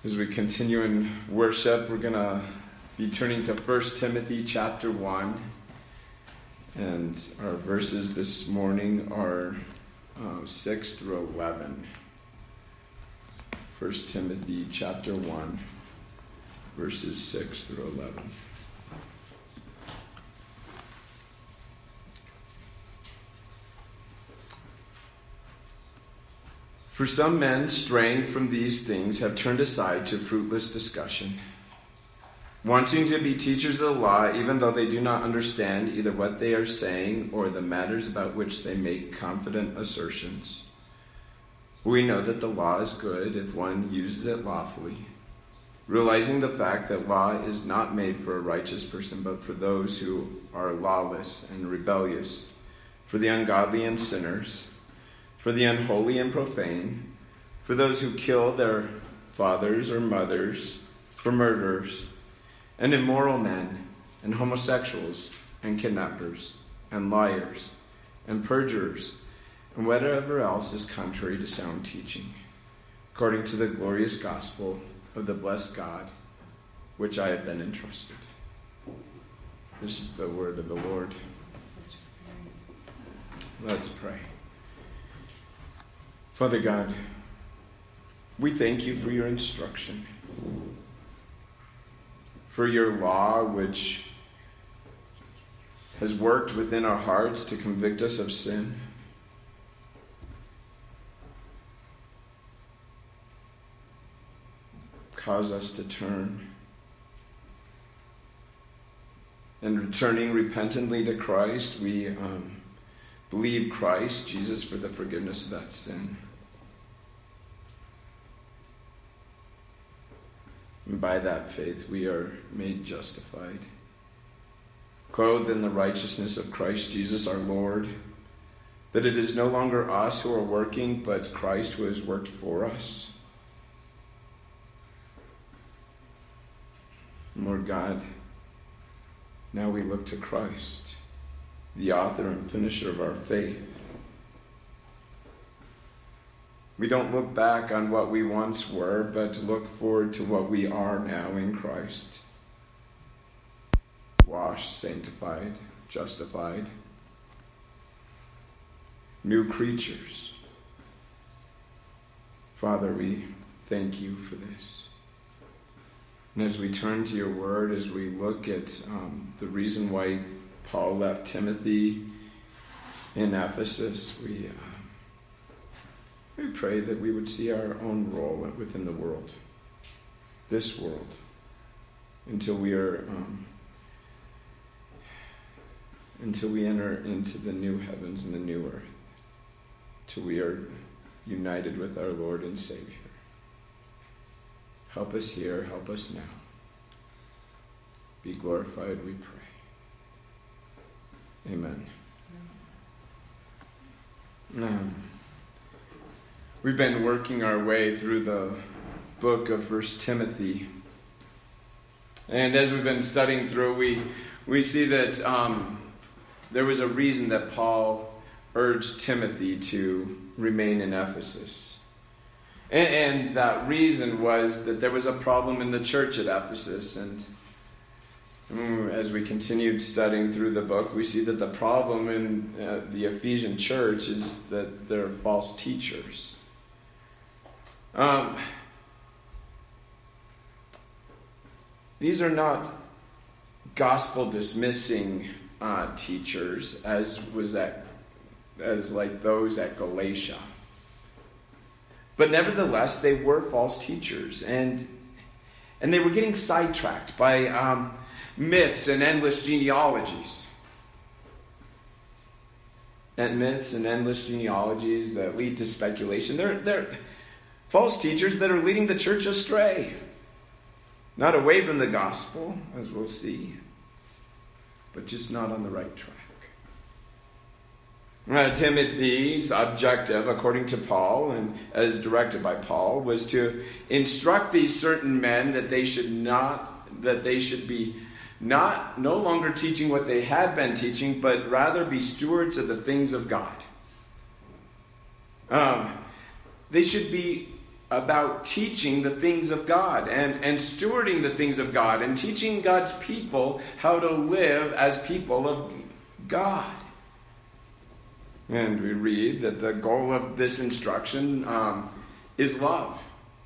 As we continue in worship, we're going to be turning to 1 Timothy chapter 1. And our verses this morning are 6 through 11. 1 Timothy chapter 1, verses 6 through 11. For some men, straying from these things, have turned aside to fruitless discussion, wanting to be teachers of the law, even though they do not understand either what they are saying or the matters about which they make confident assertions. We know that the law is good if one uses it lawfully, realizing the fact that law is not made for a righteous person, but for those who are lawless and rebellious, for the ungodly and sinners, for the unholy and profane, for those who kill their fathers or mothers, for murderers, and immoral men, and homosexuals, and kidnappers, and liars, and perjurers, and whatever else is contrary to sound teaching, according to the glorious gospel of the blessed God, which I have been entrusted. This is the word of the Lord. Let's pray. Father God, we thank you for your instruction, for your law which has worked within our hearts to convict us of sin. Cause us to turn. And returning repentantly to Christ, we believe Christ, Jesus, for the forgiveness of that sin. And by that faith, we are made justified, clothed in the righteousness of Christ Jesus our Lord, that it is no longer us who are working, but Christ who has worked for us. Lord God, now we look to Christ, the author and finisher of our faith. We don't look back on what we once were, but look forward to what we are now in Christ. Washed, sanctified, justified, new creatures. Father, we thank you for this. And as we turn to your word, as we look at the reason why Paul left Timothy in Ephesus, we pray that we would see our own role within the world, this world, until we enter into the new heavens and the new earth, till we are united with our Lord and Savior. Help us here, help us now. Be glorified, we pray. Amen. We've been working our way through the book of 1 Timothy. And as we've been studying through, we see that there was a reason that Paul urged Timothy to remain in Ephesus. And that reason was that there was a problem in the church at Ephesus. And as we continued studying through the book, we see that the problem in the Ephesian church is that there are false teachers. These are not gospel dismissing teachers as like those at Galatia. But nevertheless, they were false teachers, and they were getting sidetracked by myths and endless genealogies. And myths and endless genealogies that lead to speculation. They're false teachers that are leading the church astray. Not away from the gospel, as we'll see, but just not on the right track. Timothy's objective, according to Paul, and as directed by Paul, was to instruct these certain men that they should be no longer teaching what they had been teaching, but rather be stewards of the things of God. They should be about teaching the things of God and stewarding the things of God and teaching God's people how to live as people of God. And we read that the goal of this instruction is love.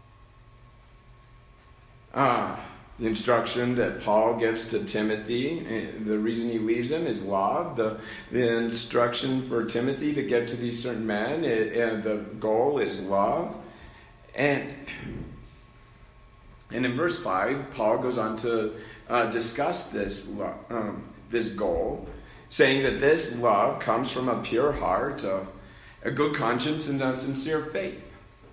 The instruction that Paul gives to Timothy, the reason he leaves him is love. The instruction for Timothy to get to these certain men, the goal is love. And in verse 5, Paul goes on to discuss this goal, saying that this love comes from a pure heart, a good conscience, and a sincere faith.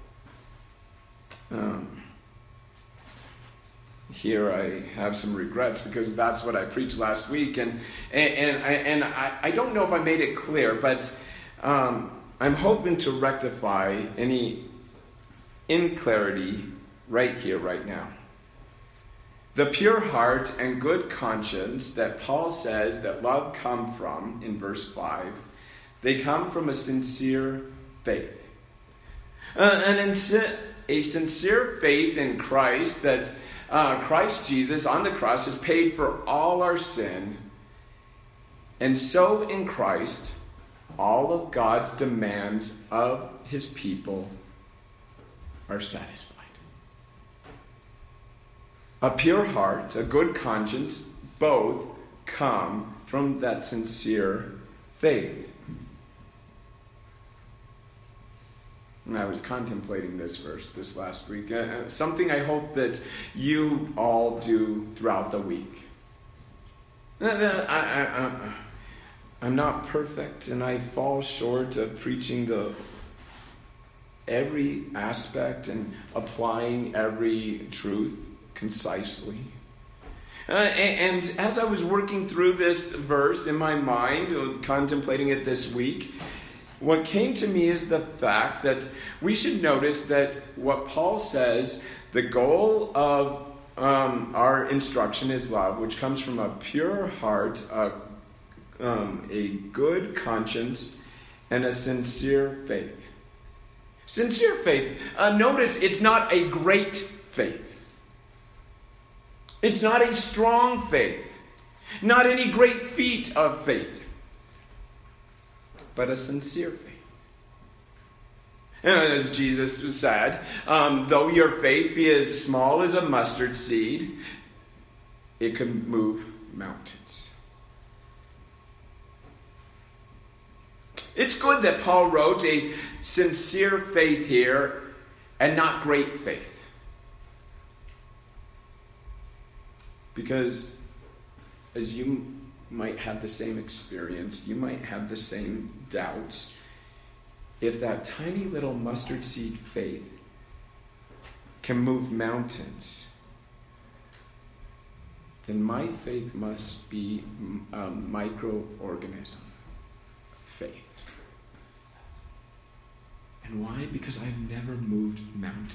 Here I have some regrets because that's what I preached last week, and I don't know if I made it clear, but I'm hoping to rectify any inclarity right here, right now. The pure heart and good conscience that Paul says that love come from in verse 5, they come from a sincere faith. A sincere faith in Christ, that Christ Jesus on the cross has paid for all our sin, and so in Christ all of God's demands of his people are satisfied. A pure heart, a good conscience, both come from that sincere faith. And I was contemplating this verse this last week. Something I hope that you all do throughout the week. I'm not perfect, and I fall short of preaching every aspect and applying every truth concisely. And as I was working through this verse in my mind, contemplating it this week, what came to me is the fact that we should notice that what Paul says, the goal of our instruction is love, which comes from a pure heart, a good conscience, and a sincere faith. Sincere faith. Notice it's not a great faith. It's not a strong faith. Not any great feat of faith. But a sincere faith. And as Jesus said, though your faith be as small as a mustard seed, it can move mountains. It's good that Paul wrote a sincere faith here and not great faith. Because as you might have the same experience, you might have the same doubts. If that tiny little mustard seed faith can move mountains, then my faith must be a microorganism faith. And why? Because I've never moved mountains.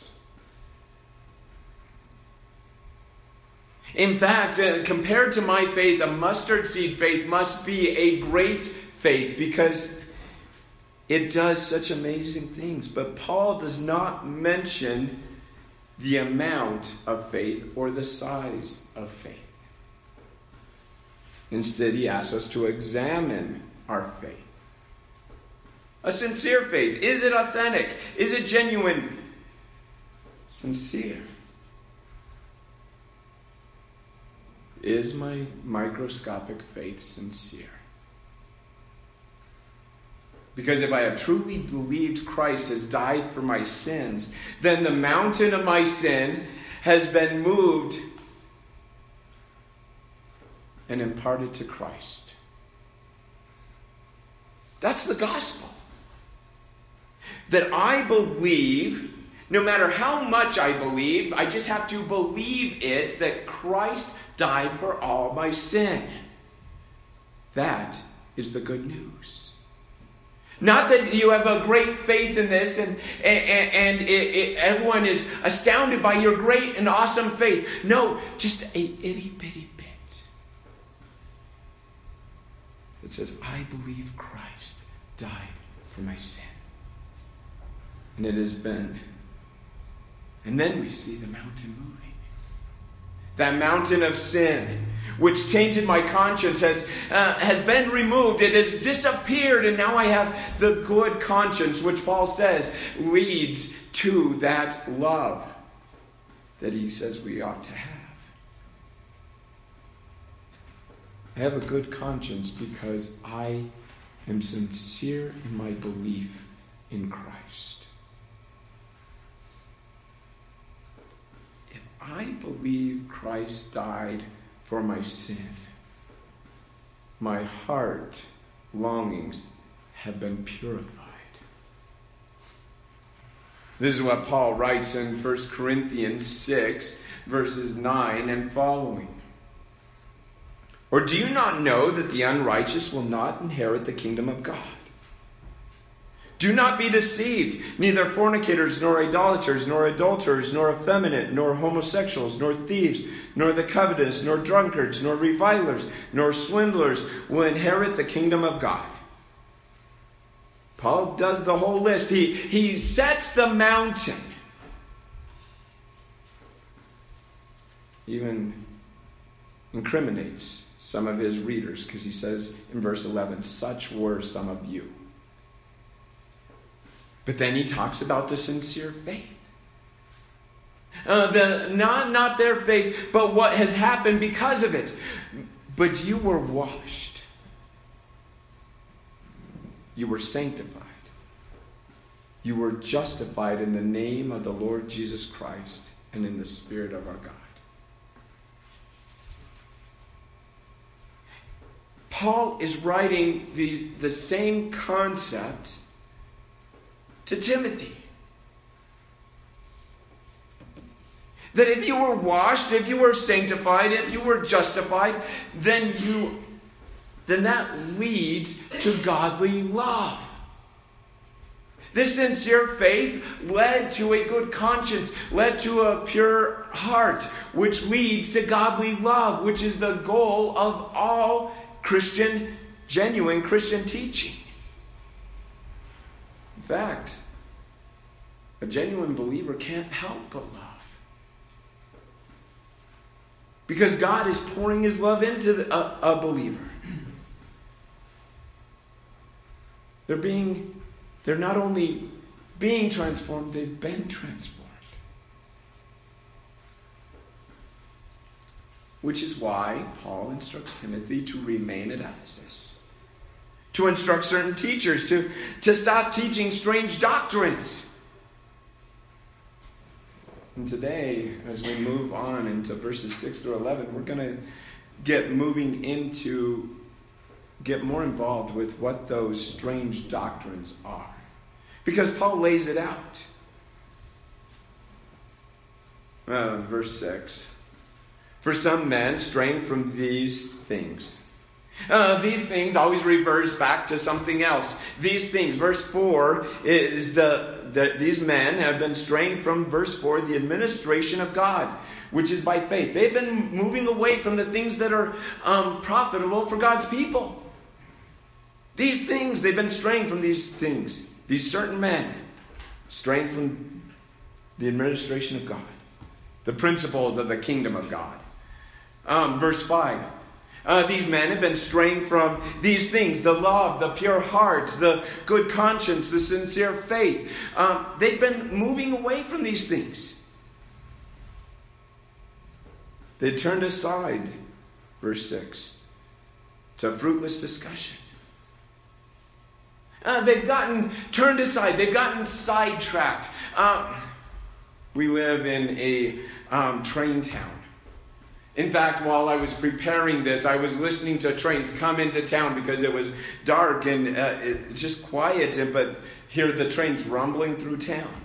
In fact, compared to my faith, a mustard seed faith must be a great faith because it does such amazing things. But Paul does not mention the amount of faith or the size of faith. Instead, he asks us to examine our faith. A sincere faith. Is it authentic? Is it genuine? Sincere. Is my microscopic faith sincere? Because if I have truly believed Christ has died for my sins, then the mountain of my sin has been moved and imparted to Christ. That's the gospel. That I believe, no matter how much I believe, I just have to believe it, that Christ died for all my sin. That is the good news. Not that you have a great faith in this and everyone is astounded by your great and awesome faith. No, just a itty bitty bit. It says, I believe Christ died for my sin. And it has been And then we see the mountain moving. That mountain of sin, which tainted my conscience, has been removed. It has disappeared, and now I have the good conscience, which Paul says leads to that love that he says we ought to have. I have a good conscience because I am sincere in my belief in Christ. If I believe Christ died for my sin, my heart longings have been purified. This is what Paul writes in 1 Corinthians 6, verses 9 and following. Or do you not know that the unrighteous will not inherit the kingdom of God? Do not be deceived. Neither fornicators, nor idolaters, nor adulterers, nor effeminate, nor homosexuals, nor thieves, nor the covetous, nor drunkards, nor revilers, nor swindlers will inherit the kingdom of God. Paul does the whole list. He sets the mountain. Even incriminates some of his readers, because he says in verse 11, such were some of you. But then he talks about the sincere faith. Not their faith, but what has happened because of it. But you were washed. You were sanctified. You were justified in the name of the Lord Jesus Christ and in the Spirit of our God. Paul is writing the same concept to Timothy. That if you were washed, if you were sanctified, if you were justified, then that leads to godly love. This sincere faith led to a good conscience, led to a pure heart, which leads to godly love, which is the goal of all genuine Christian teaching. In fact, a genuine believer can't help but love. Because God is pouring his love into a believer. They're not only being transformed, they've been transformed. Which is why Paul instructs Timothy to remain at Ephesus. To instruct certain teachers to stop teaching strange doctrines. And today, as we move on into verses 6 through 11, we're going to get more involved with what those strange doctrines are. Because Paul lays it out. Verse 6. For some men straying from these things. These things always reverse back to something else. These things, verse 4, is that these men have been straying from, verse 4, the administration of God, which is by faith. They've been moving away from the things that are profitable for God's people. These things, they've been straying from these things. These certain men straying from the administration of God, the principles of the kingdom of God. Verse 5. These men have been straying from these things, the love, the pure hearts, the good conscience, the sincere faith. They've been moving away from these things. They turned aside, verse 6, to fruitless discussion. They've gotten turned aside. They've gotten sidetracked. We live in a train town. In fact, while I was preparing this, I was listening to trains come into town because it was dark and just quiet, but hear the trains rumbling through town.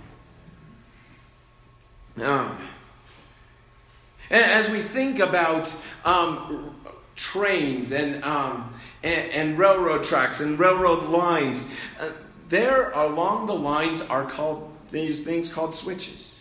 As we think about trains and railroad tracks and railroad lines, there along the lines are called these things called switches.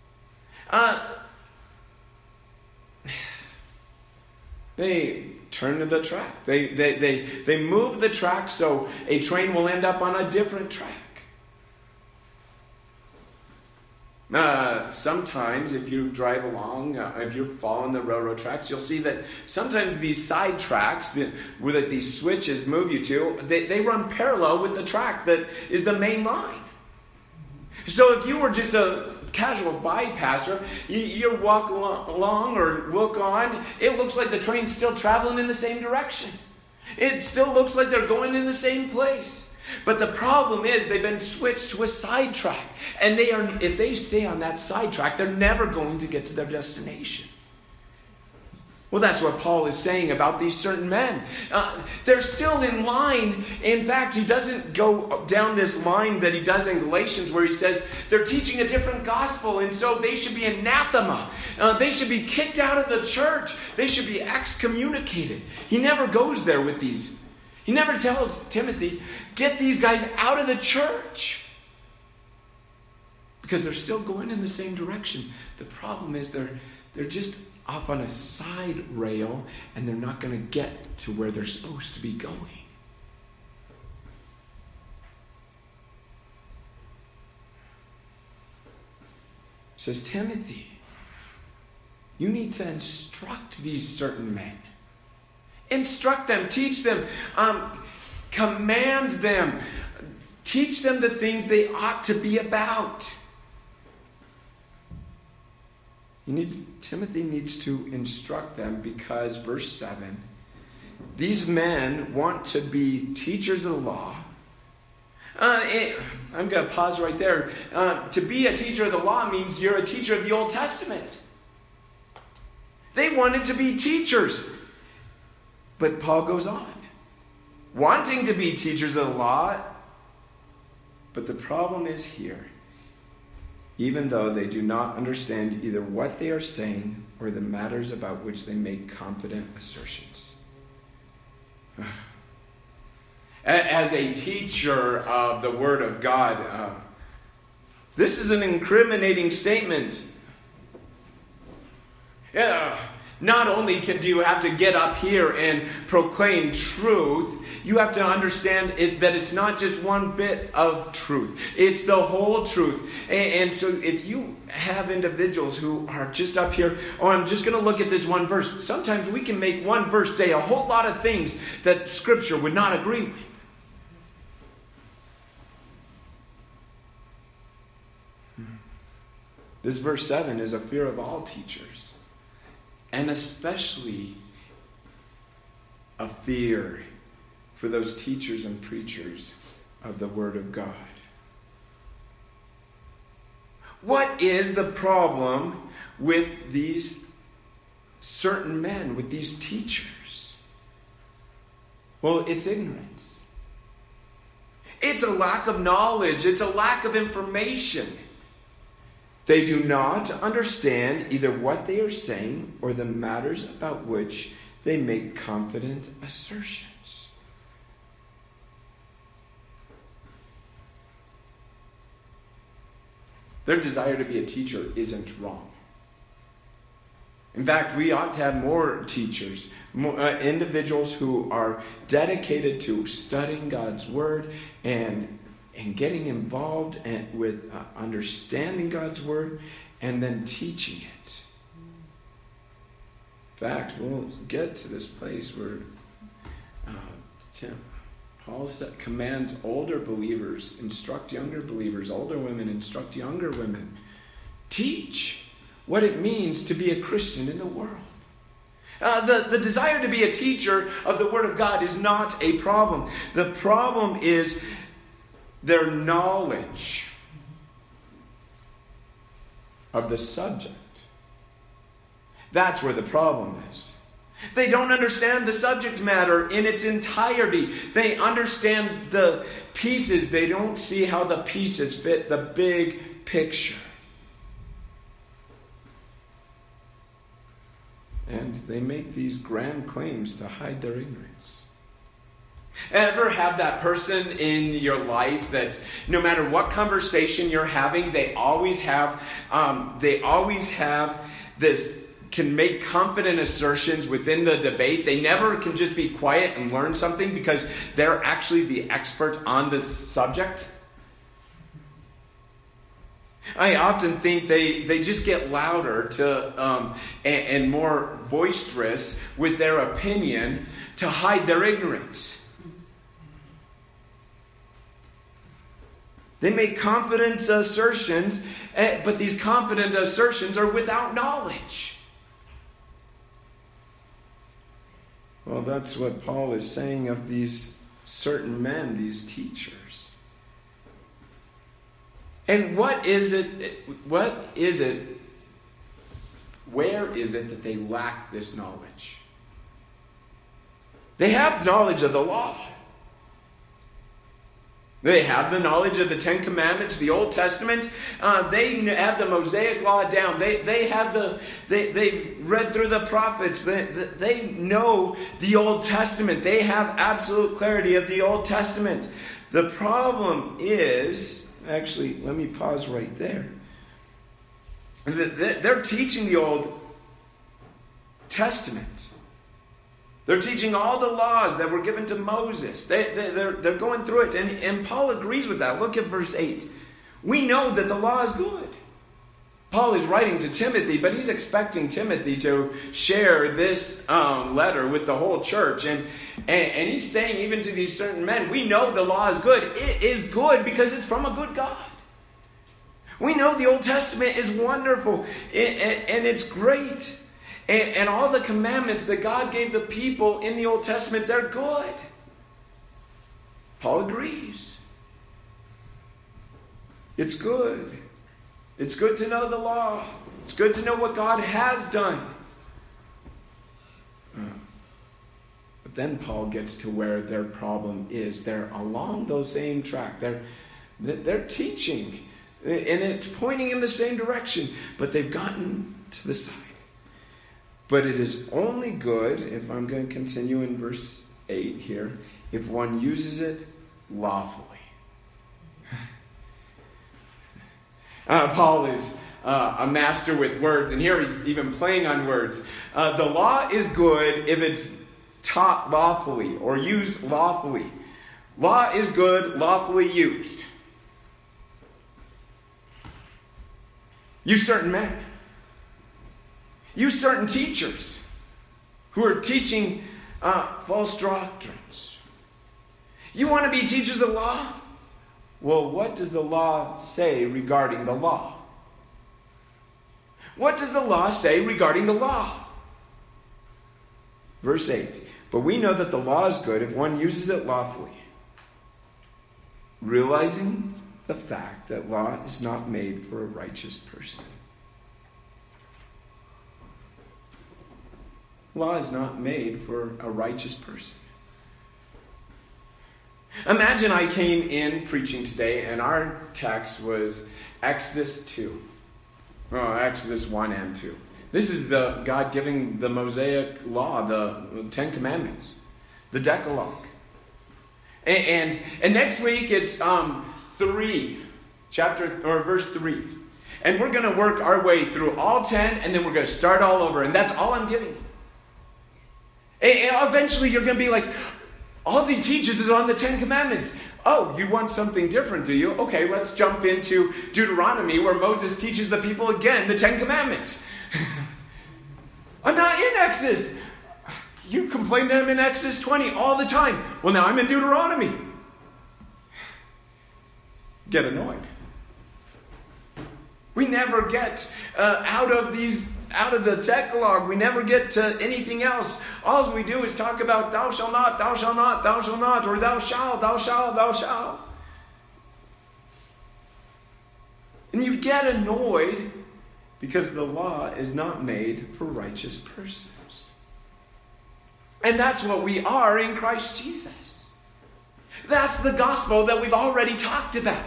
They turn to the track. They move the track so a train will end up on a different track. Sometimes if you drive along, if you're following the railroad tracks, you'll see that sometimes these side tracks where these switches move you to, they run parallel with the track that is the main line. So if you were just a casual bypasser, you walk along or look on, it looks like the train's still traveling in the same direction. It still looks like they're going in the same place. But the problem is they've been switched to a sidetrack. And if they stay on that sidetrack, they're never going to get to their destination. Well, that's what Paul is saying about these certain men. They're still in line. In fact, he doesn't go down this line that he does in Galatians where he says they're teaching a different gospel and so they should be anathema. They should be kicked out of the church. They should be excommunicated. He never goes there with these. He never tells Timothy, get these guys out of the church. Because they're still going in the same direction. The problem is they're just off on a side rail and they're not going to get to where they're supposed to be going. It says, Timothy, you need to instruct these certain men. Instruct them, teach them, command them, teach them the things they ought to be about. Timothy needs to instruct them because, verse 7, these men want to be teachers of the law. I'm going to pause right there. To be a teacher of the law means you're a teacher of the Old Testament. They wanted to be teachers. But Paul goes on, wanting to be teachers of the law, but the problem is here. Even though they do not understand either what they are saying or the matters about which they make confident assertions. As a teacher of the Word of God, this is an incriminating statement. Not only do you have to get up here and proclaim truth, you have to understand that it's not just one bit of truth. It's the whole truth. And so if you have individuals who are just up here, I'm just going to look at this one verse. Sometimes we can make one verse say a whole lot of things that Scripture would not agree with. This verse 7 is a fear of all teachers. And especially a fear for those teachers and preachers of the Word of God. What is the problem with these certain men, with these teachers? Well, it's ignorance. It's a lack of knowledge. It's a lack of information. They do not understand either what they are saying or the matters about which they make confident assertions. Their desire to be a teacher isn't wrong. In fact, we ought to have more teachers, individuals who are dedicated to studying God's Word and getting involved with understanding God's Word and then teaching it. In fact, we'll get to this place where Paul commands older believers, instruct younger believers, older women, instruct younger women. Teach what it means to be a Christian in the world. The desire to be a teacher of the Word of God is not a problem. The problem is their knowledge of the subject. That's where the problem is. They don't understand the subject matter in its entirety. They understand the pieces. They don't see how the pieces fit the big picture. And they make these grand claims to hide their ignorance. Ever have that person in your life that no matter what conversation you're having, they always have this, can make confident assertions within the debate. They never can just be quiet and learn something because they're actually the expert on this subject. I often think they just get louder and more boisterous with their opinion to hide their ignorance. They make confident assertions, but these confident assertions are without knowledge. Well, that's what Paul is saying of these certain men, these teachers. And where is it that they lack this knowledge? They have knowledge of the law. They have the knowledge of the Ten Commandments, the Old Testament. They have the Mosaic Law down. They've read through the prophets. They know the Old Testament. They have absolute clarity of the Old Testament. The problem is, actually, let me pause right there. They're teaching the Old Testament. They're teaching all the laws that were given to Moses. They're going through it. And Paul agrees with that. Look at verse 8. We know that the law is good. Paul is writing to Timothy, but he's expecting Timothy to share this letter with the whole church. And he's saying even to these certain men, we know the law is good. It is good because it's from a good God. We know the Old Testament is wonderful and it's great. And all the commandments that God gave the people in the Old Testament, they're good. Paul agrees. It's good. It's good to know the law. It's good to know what God has done. But then Paul gets to where their problem is. They're along those same track. They're teaching. And it's pointing in the same direction. But they've gotten to the side. But it is only good, if I'm going to continue in verse 8 here, if one uses it lawfully. Paul is a master with words, and here he's even playing on words. The law is good if it's taught lawfully or used lawfully. Law is good, lawfully used. You certain men. You certain teachers who are teaching false doctrines. You want to be teachers of the law? Well, what does the law say regarding the law? What does the law say regarding the law? Verse 8. But we know that the law is good if one uses it lawfully, realizing the fact that law is not made for a righteous person. Law is not made for a righteous person. Imagine I came in preaching today and our text was Exodus 2. Oh, Exodus 1 and 2. This is the God giving the Mosaic Law, the Ten Commandments, the Decalogue. And next week it's verse 3. And we're going to work our way through all 10 and then we're going to start all over. And that's all I'm giving you. And eventually you're going to be like, all he teaches is on the Ten Commandments. Oh, you want something different, do you? Okay, let's jump into Deuteronomy where Moses teaches the people again the Ten Commandments. I'm not in Exodus. You complain that I'm in Exodus 20 all the time. Well, now I'm in Deuteronomy. Get annoyed. We never get out of the Decalogue. We never get to anything else. All we do is talk about thou shalt not, thou shalt not, thou shalt not, or thou shalt, thou shalt, thou shalt. And you get annoyed because the law is not made for righteous persons. And that's what we are in Christ Jesus. That's the gospel that we've already talked about.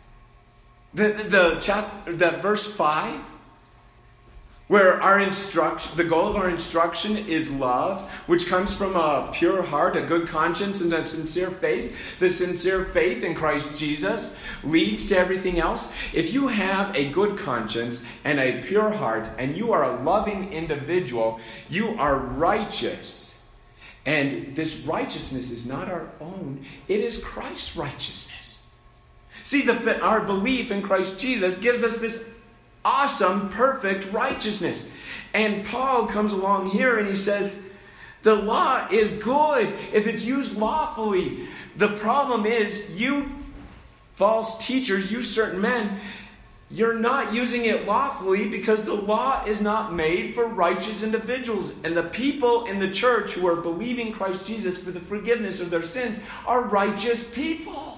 The verse 5, where the goal of our instruction is love, which comes from a pure heart, a good conscience, and a sincere faith. The sincere faith in Christ Jesus leads to everything else. If you have a good conscience and a pure heart, and you are a loving individual, you are righteous. And this righteousness is not our own. It is Christ's righteousness. See, our belief in Christ Jesus gives us this awesome, perfect righteousness. And Paul comes along here and he says, the law is good if it's used lawfully. The problem is, you false teachers, you certain men, you're not using it lawfully because the law is not made for righteous individuals. And the people in the church who are believing Christ Jesus for the forgiveness of their sins are righteous people.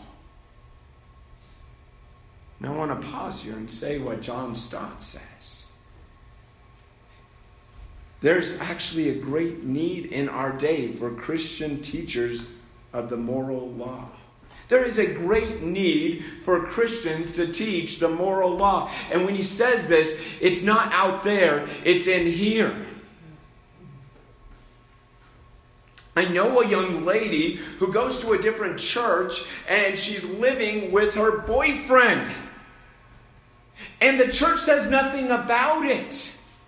Now I want to pause here and say what John Stott says. There's actually a great need in our day for Christian teachers of the moral law. There is a great need for Christians to teach the moral law. And when he says this, it's not out there, it's in here. I know a young lady who goes to a different church and she's living with her boyfriend. And the church says nothing about it.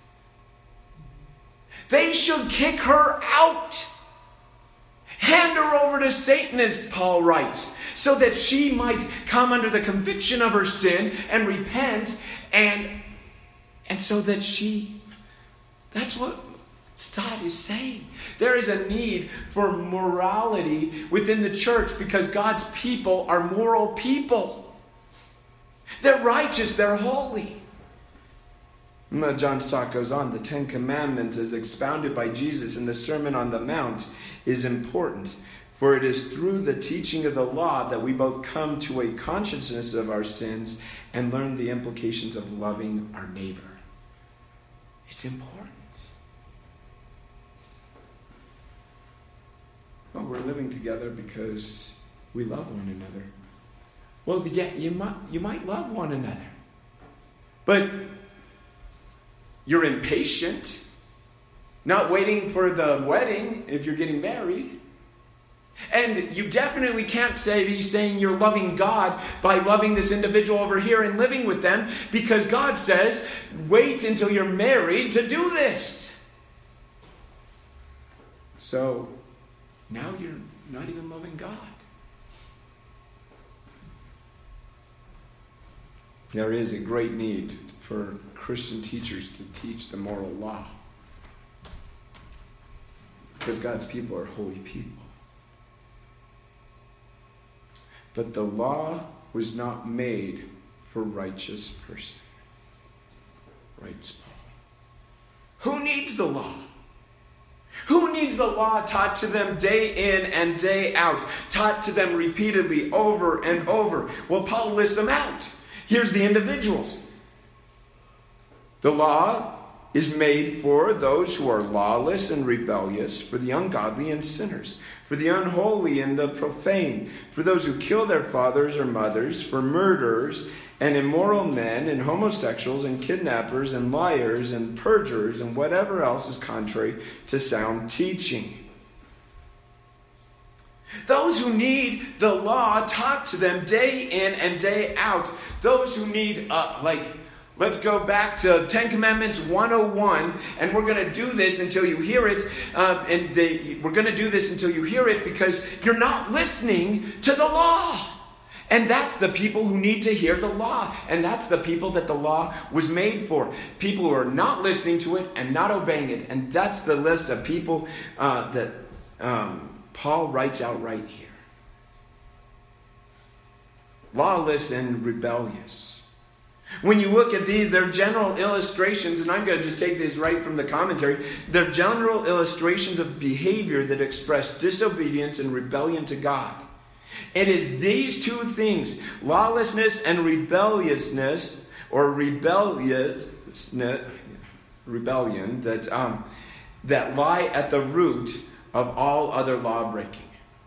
They should kick her out. Hand her over to Satan, as Paul writes, so that she might come under the conviction of her sin and repent, and so that that's what Stott is saying. There is a need for morality within the church because God's people are moral people. They're righteous, they're holy. John Stott goes on, the Ten Commandments as expounded by Jesus in the Sermon on the Mount is important, for it is through the teaching of the law that we both come to a consciousness of our sins and learn the implications of loving our neighbor. It's important. Well, we're living together because we love one another. Well, yeah, you might love one another, but you're impatient, not waiting for the wedding if you're getting married. And you definitely can't be saying you're loving God by loving this individual over here and living with them, because God says, wait until you're married to do this. So now you're not even loving God. There is a great need for Christian teachers to teach the moral law, because God's people are holy people. But the law was not made for righteous person, writes Paul. Who needs the law? Who needs the law taught to them day in and day out, taught to them repeatedly over and over? Well, Paul lists them out. Here's the individuals. The law is made for those who are lawless and rebellious, for the ungodly and sinners, for the unholy and the profane, for those who kill their fathers or mothers, for murderers and immoral men and homosexuals and kidnappers and liars and perjurers and whatever else is contrary to sound teaching. Those who need the law taught to them day in and day out. Those who need, let's go back to 10 Commandments 101, and we're going to do this until you hear it. We're going to do this until you hear it because you're not listening to the law. And that's the people who need to hear the law. And that's the people that the law was made for. People who are not listening to it and not obeying it. And that's the list of people that Paul writes out right here. Lawless and rebellious. When you look at these, they're general illustrations, and I'm going to just take this right from the commentary. They're general illustrations of behavior that express disobedience and rebellion to God. It is these two things, lawlessness and rebelliousness, or rebellion, that lie at the root of all other law breaking.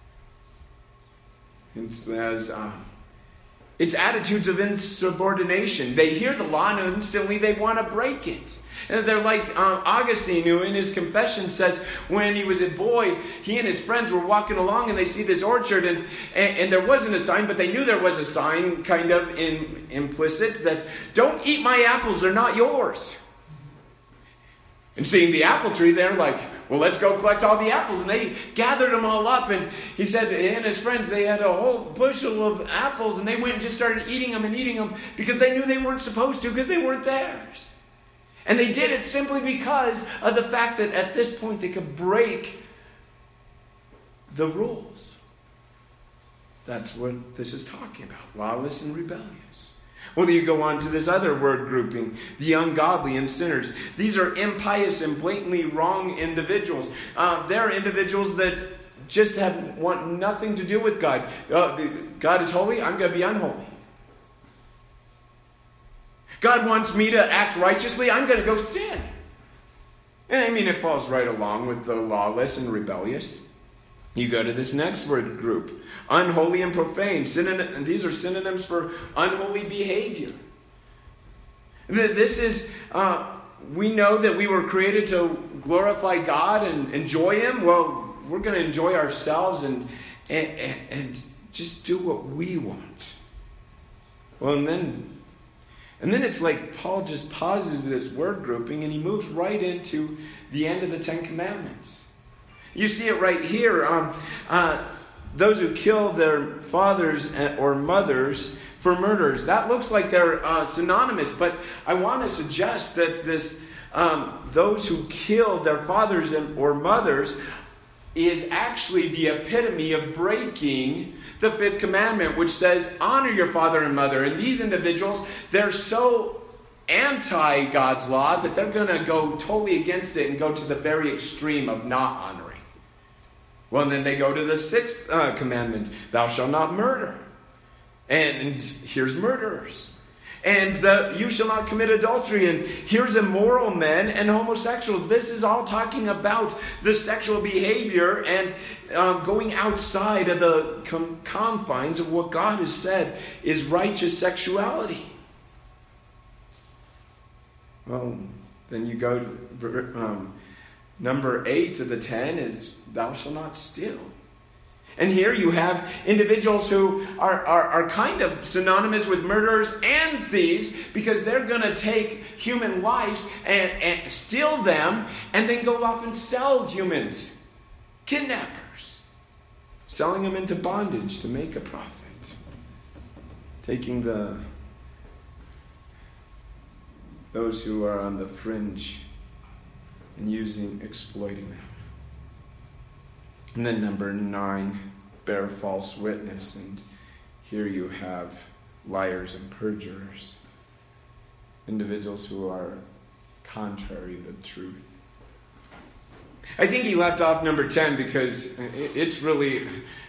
It's attitudes of insubordination. They hear the law and instantly they want to break it. And they're like Augustine, who in his confession says when he was a boy, he and his friends were walking along and they see this orchard and there wasn't a sign, but they knew there was a sign kind of implicit that don't eat my apples, they're not yours. And seeing the apple tree, they're like, well, let's go collect all the apples. And they gathered them all up. And he said, and his friends, they had a whole bushel of apples. And they went and just started eating them because they knew they weren't supposed to, because they weren't theirs. And they did it simply because of the fact that at this point they could break the rules. That's what this is talking about. Lawless and rebellious. Well, you go on to this other word grouping, the ungodly and sinners. These are impious and blatantly wrong individuals. They're individuals that just want nothing to do with God. God is holy, I'm going to be unholy. God wants me to act righteously, I'm going to go sin. And I mean, it falls right along with the lawless and rebellious. You go to this next word group, unholy and profane. These are synonyms for unholy behavior. This is, we know that we were created to glorify God and enjoy Him. Well, we're going to enjoy ourselves and just do what we want. Well, and then it's like Paul just pauses this word grouping and he moves right into the end of the Ten Commandments. You see it right here. Those who kill their fathers or mothers for murders. That looks like they're synonymous, but I want to suggest that those who kill their fathers or mothers is actually the epitome of breaking the fifth commandment, which says, honor your father and mother. And these individuals, they're so anti-God's law that they're going to go totally against it and go to the very extreme of not honoring. Well, and then they go to the sixth commandment, thou shalt not murder. And here's murderers. And you shall not commit adultery. And here's immoral men and homosexuals. This is all talking about the sexual behavior and going outside of the confines of what God has said is righteous sexuality. Well, then you go to number 8 of the 10 is thou shalt not steal. And here you have individuals who are kind of synonymous with murderers and thieves because they're going to take human lives and steal them and then go off and sell humans. Kidnappers. Selling them into bondage to make a profit. Taking those who are on the fringe and exploiting them. And then number 9, bear false witness. And here you have liars and perjurers. Individuals who are contrary to the truth. I think he left off number 10 because it's really,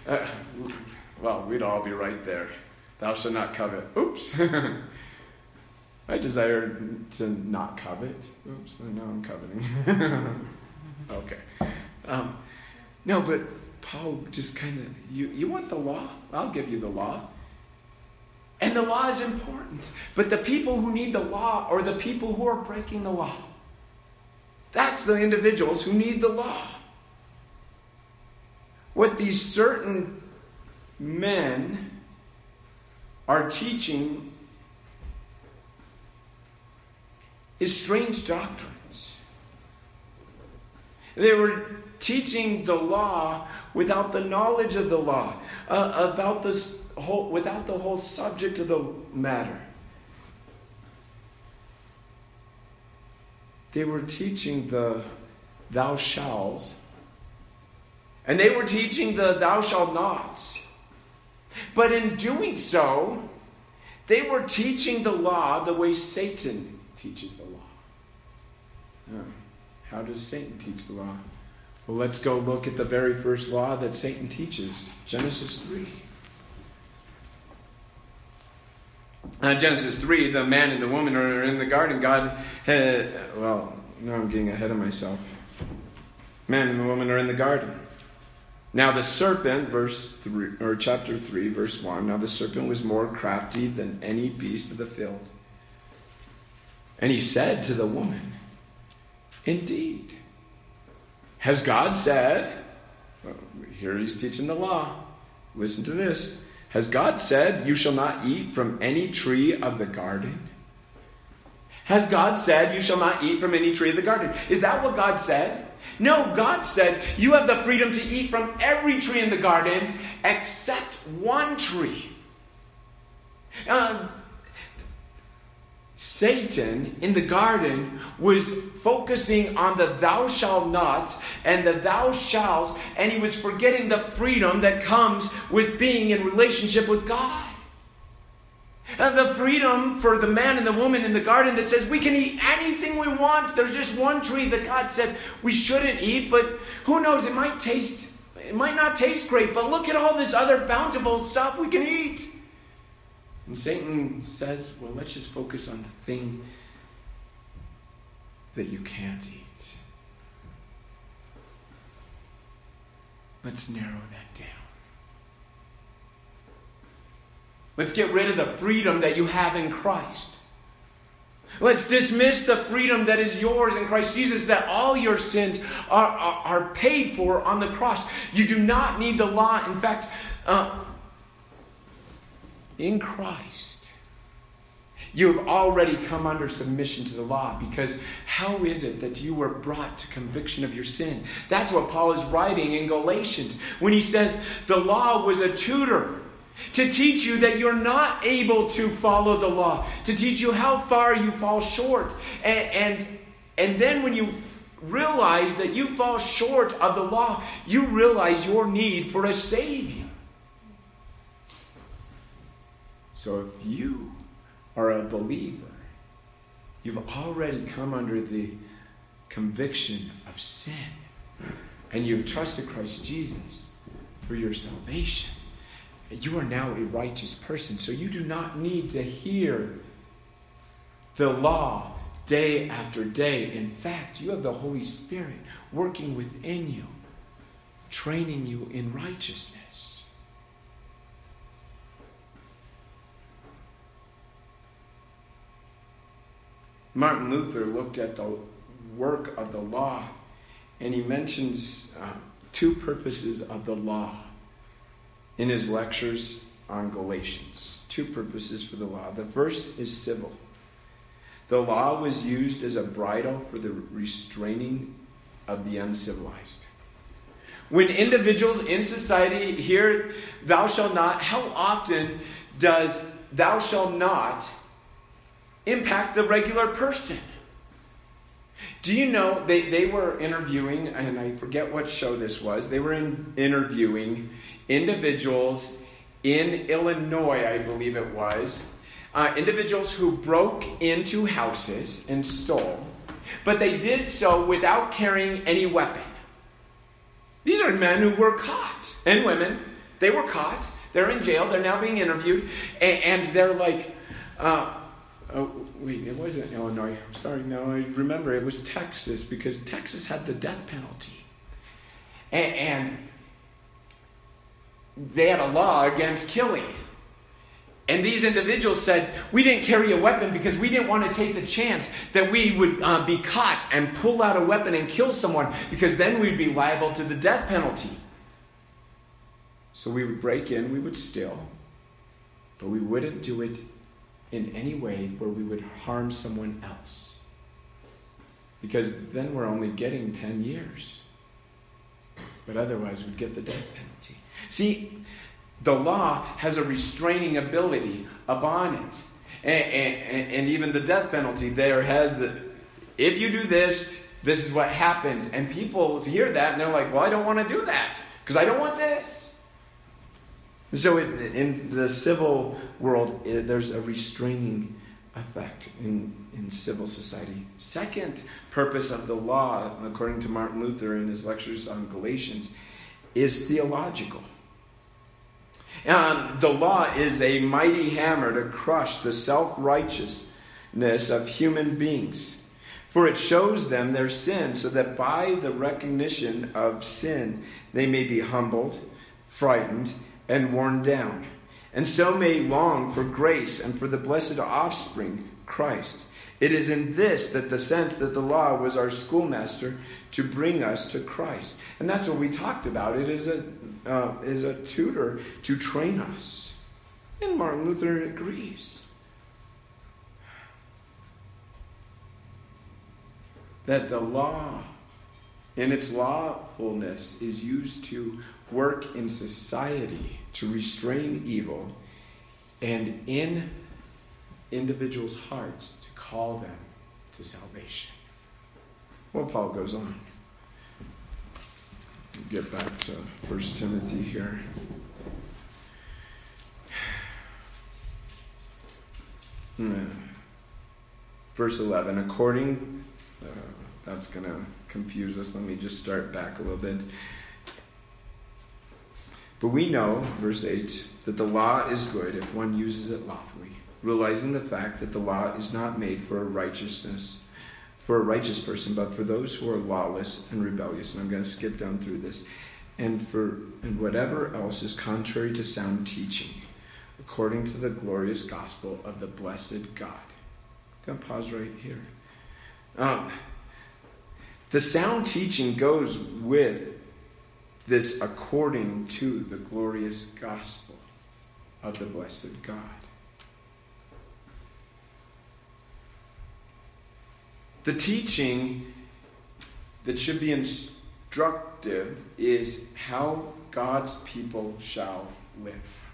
we'd all be right there. Thou shalt not covet. Oops. I desire to not covet. Oops, I know I'm coveting. Okay. No, but Paul just kind of, you want the law? I'll give you the law. And the law is important. But the people who need the law are the people who are breaking the law. That's the individuals who need the law. What these certain men are teaching is strange doctrines. They were teaching the law without the knowledge of the law, without the whole subject of the matter. They were teaching the thou shalls, and they were teaching the thou shalt nots. But in doing so, they were teaching the law the way Satan teaches the law. How does Satan teach the law? Well, let's go look at the very first law that Satan teaches. Genesis 3. Genesis 3, the man and the woman are in the garden. God had, I'm getting ahead of myself. Man and the woman are in the garden. Now the serpent, chapter 3, verse 1. Now the serpent was more crafty than any beast of the field. And he said to the woman, indeed, has God said, here he's teaching the law. Listen to this. Has God said, you shall not eat from any tree of the garden? Has God said, you shall not eat from any tree of the garden? Is that what God said? No, God said, you have the freedom to eat from every tree in the garden except one tree. Satan in the garden was focusing on the thou shalt nots and the thou shalls, and he was forgetting the freedom that comes with being in relationship with God. The freedom for the man and the woman in the garden that says we can eat anything we want. There's just one tree that God said we shouldn't eat, but who knows, it might not taste great, but look at all this other bountiful stuff we can eat. And Satan says, well, let's just focus on the thing that you can't eat. Let's narrow that down. Let's get rid of the freedom that you have in Christ. Let's dismiss the freedom that is yours in Christ Jesus, that all your sins are paid for on the cross. You do not need the law. In fact, in Christ, you have already come under submission to the law, because how is it that you were brought to conviction of your sin? That's what Paul is writing in Galatians when he says the law was a tutor to teach you that you're not able to follow the law, to teach you how far you fall short. And then when you realize that you fall short of the law, you realize your need for a Savior. So if you are a believer, you've already come under the conviction of sin, and you've trusted Christ Jesus for your salvation. You are now a righteous person, so you do not need to hear the law day after day. In fact, you have the Holy Spirit working within you, training you in righteousness. Martin Luther looked at the work of the law, and he mentions two purposes of the law in his lectures on Galatians. Two purposes for the law. The first is civil. The law was used as a bridle for the restraining of the uncivilized. When individuals in society hear thou shalt not, how often does thou shalt not impact the regular person? Do you know they were interviewing, and I forget what show this was, they were interviewing individuals in Illinois, I believe it was, individuals who broke into houses and stole, but they did so without carrying any weapon. These are men who were caught, and women. They were caught. They're in jail. They're now being interviewed, and they're like, oh, wait, it wasn't Illinois. I'm sorry, no, I remember it was Texas, because Texas had the death penalty. And they had a law against killing. And these individuals said, we didn't carry a weapon because we didn't want to take the chance that we would be caught and pull out a weapon and kill someone, because then we'd be liable to the death penalty. So we would break in, we would steal, but we wouldn't do it in any way where we would harm someone else, because then we're only getting 10 years. But otherwise we'd get the death penalty. See, the law has a restraining ability upon it. And even the death penalty there has the, if you do this, this is what happens. And people hear that and they're like, well, I don't want to do that because I don't want this. So in the civil world, there's a restraining effect in civil society. Second purpose of the law, according to Martin Luther in his lectures on Galatians, is theological. The law is a mighty hammer to crush the self-righteousness of human beings, for it shows them their sin, so that by the recognition of sin they may be humbled, frightened, and worn down, and so may long for grace and for the blessed offspring, Christ. It is in this that the sense that the law was our schoolmaster to bring us to Christ. And that's what we talked about. It is a tutor to train us. And Martin Luther agrees. that the law, in its lawfulness, is used to work in society to restrain evil, and in individuals' hearts to call them to salvation. Well, Paul goes on. Get back to 1 Timothy here. Verse 11, that's going to confuse us. Let me just start back a little bit. But we know, verse 8, that the law is good if one uses it lawfully, realizing the fact that the law is not made for a righteous person, but for those who are lawless and rebellious. And I'm going to skip down through this. And whatever else is contrary to sound teaching, according to the glorious gospel of the blessed God. I'm going to pause right here. The sound teaching goes with this according to the glorious gospel of the blessed God. The teaching that should be instructive is how God's people shall live.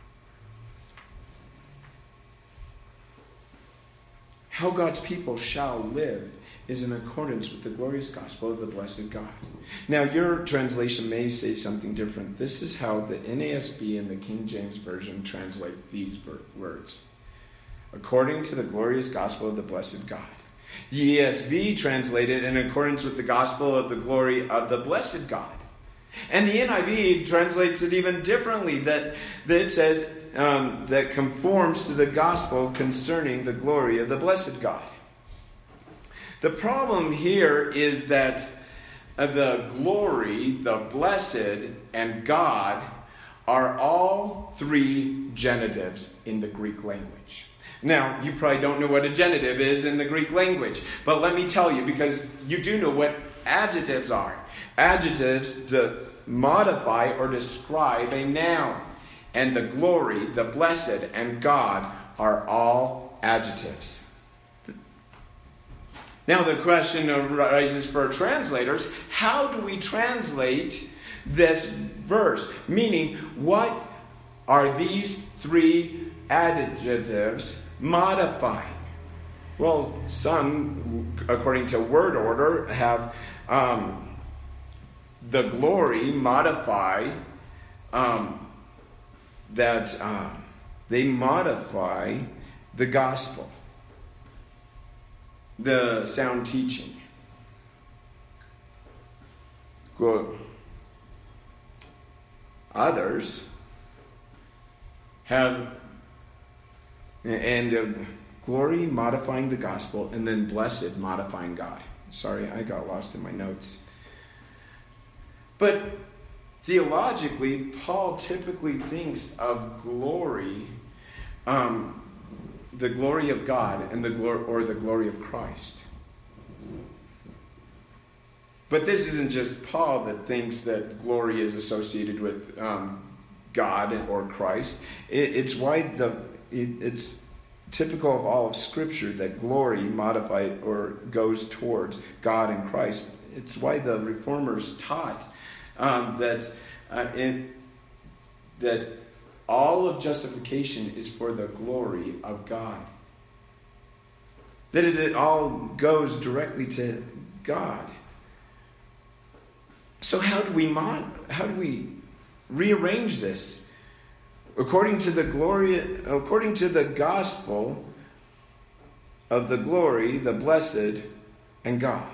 How God's people shall live is in accordance with the glorious gospel of the blessed God. Now, your translation may say something different. This is how the NASB and the King James Version translate these words. According to the glorious gospel of the blessed God. The ESV translated in accordance with the gospel of the glory of the blessed God. And the NIV translates it even differently, that it says that conforms to the gospel concerning the glory of the blessed God. The problem here is that the glory, the blessed, and God are all three genitives in the Greek language. Now, you probably don't know what a genitive is in the Greek language, but let me tell you, because you do know what adjectives are. Adjectives modify or describe a noun, and the glory, the blessed, and God are all adjectives. Now the question arises for translators, how do we translate this verse? Meaning, what are these three adjectives modifying? Well, some, according to word order, have the glory modify they modify the gospel, the sound teaching. Good. Others have glory modifying the gospel, and then blessed modifying God. Sorry, I got lost in my notes. But theologically, Paul typically thinks of glory, the glory of God, and the glory of Christ. But this isn't just Paul that thinks that glory is associated with God or Christ. It's typical of all of Scripture that glory modified or goes towards God and Christ. It's why the Reformers taught that all of justification is for the glory of God. That it all goes directly to God. So how do we rearrange this? According to the gospel of the glory, the blessed, and God.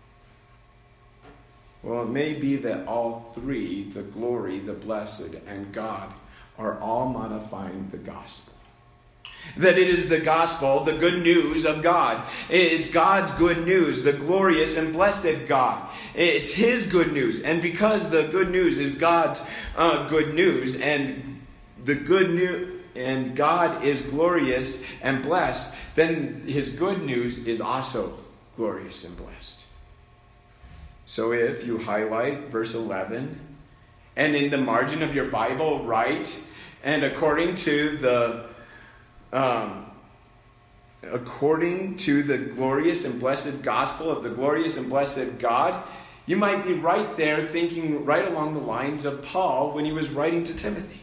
Well, it may be that all three, the glory, the blessed, and God, are all modifying the gospel. That it is the gospel, the good news of God. It's God's good news, the glorious and blessed God. It's His good news. And because the good news is God's good news, and the good news, and God is glorious and blessed, then His good news is also glorious and blessed. So if you highlight verse 11, and in the margin of your Bible write, and according to the according to the glorious and blessed gospel of the glorious and blessed God, you might be right there thinking right along the lines of Paul when he was writing to Timothy.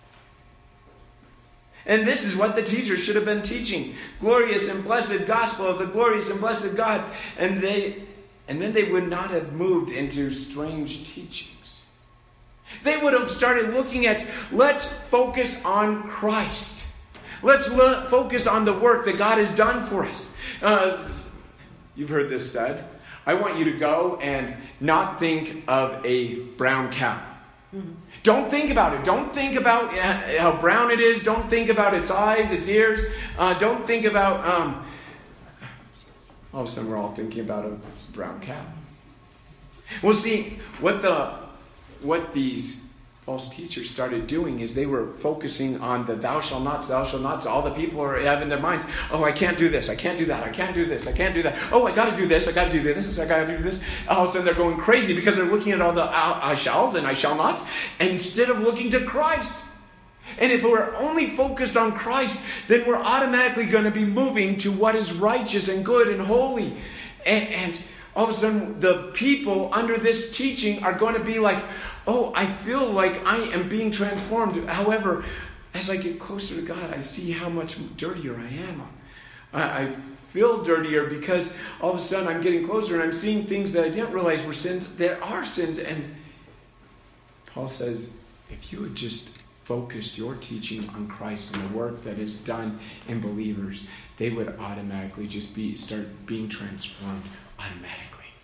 And this is what the teachers should have been teaching. Glorious and blessed gospel of the glorious and blessed God. And then they would not have moved into strange teachings. They would have started looking at, let's focus on Christ. Let's focus on the work that God has done for us. You've heard this said. I want you to go and not think of a brown cow. Mm-hmm. Don't think about it. Don't think about how brown it is. Don't think about its eyes, its ears. Don't think about... all of a sudden we're all thinking about a brown cow. Well, see, what these false teachers started doing is they were focusing on the thou shalt not. So all the people have in their minds, oh, I can't do this, I can't do that, I can't do this, I can't do that. Oh, I got to do this, I got to do this, I got to do this. All of a sudden they're going crazy because they're looking at all the I shalls and I shall nots instead of looking to Christ. And if we're only focused on Christ, then we're automatically going to be moving to what is righteous and good and holy. And all of a sudden, the people under this teaching are going to be like, oh, I feel like I am being transformed. However, as I get closer to God, I see how much dirtier I am. I feel dirtier because all of a sudden I'm getting closer and I'm seeing things that I didn't realize were sins. There are sins. And Paul says, if you would just focused your teaching on Christ and the work that is done in believers, they would automatically just start being transformed automatically.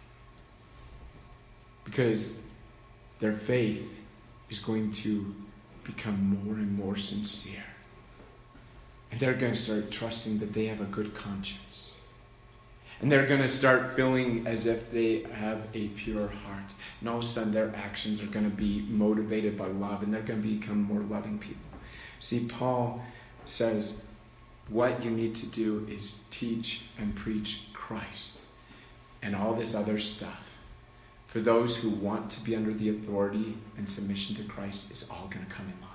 Because their faith is going to become more and more sincere. And they're going to start trusting that they have a good conscience. And they're going to start feeling as if they have a pure heart. And all of a sudden their actions are going to be motivated by love, and they're going to become more loving people. See, Paul says what you need to do is teach and preach Christ. And all this other stuff, for those who want to be under the authority and submission to Christ, is all going to come in line.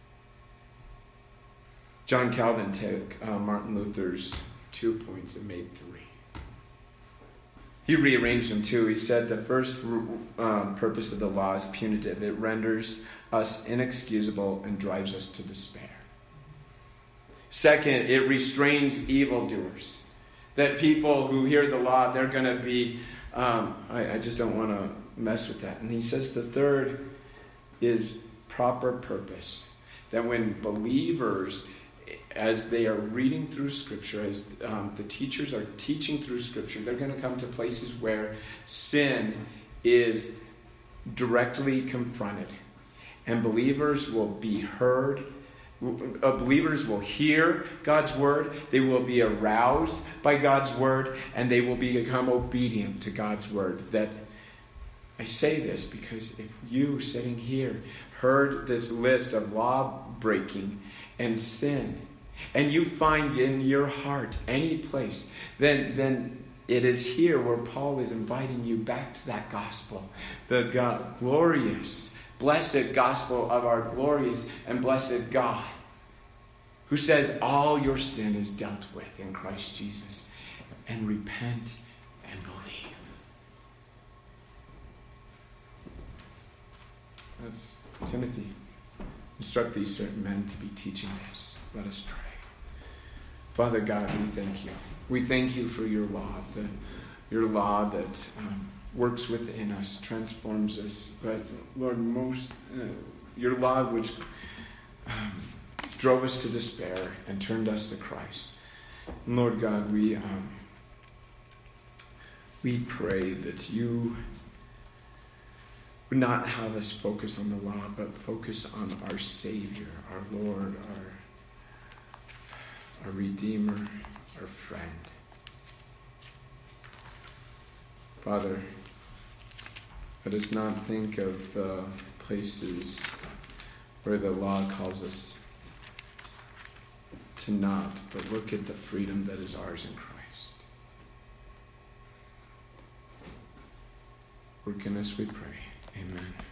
John Calvin took Martin Luther's 2 points and made 3. He rearranged them too. He said the first purpose of the law is punitive. It renders us inexcusable and drives us to despair. Second, it restrains evildoers. That people who hear the law, they're going to be, I just don't want to mess with that. And he says the third is proper purpose. That when believers, as they are reading through Scripture, as the teachers are teaching through Scripture, they're going to come to places where sin is directly confronted. And believers will be heard. Believers will hear God's word. They will be aroused by God's word. And they will become obedient to God's word. That I say this because if you sitting here heard this list of law breaking and sin, and you find in your heart any place, then it is here where Paul is inviting you back to that gospel. The glorious, blessed gospel of our glorious and blessed God, who says all your sin is dealt with in Christ Jesus. And repent and believe. That's Timothy. Instruct these certain men to be teaching this. Let us pray. Father God, we thank you. We thank you for your law, your law that works within us, transforms us. But Lord, your law which drove us to despair and turned us to Christ. And Lord God, we pray that you would not have us focus on the law, but focus on our Savior, our Lord, our Redeemer, our friend. Father, let us not think of places where the law calls us to not, but look at the freedom that is ours in Christ. Work in us, we pray. Amen.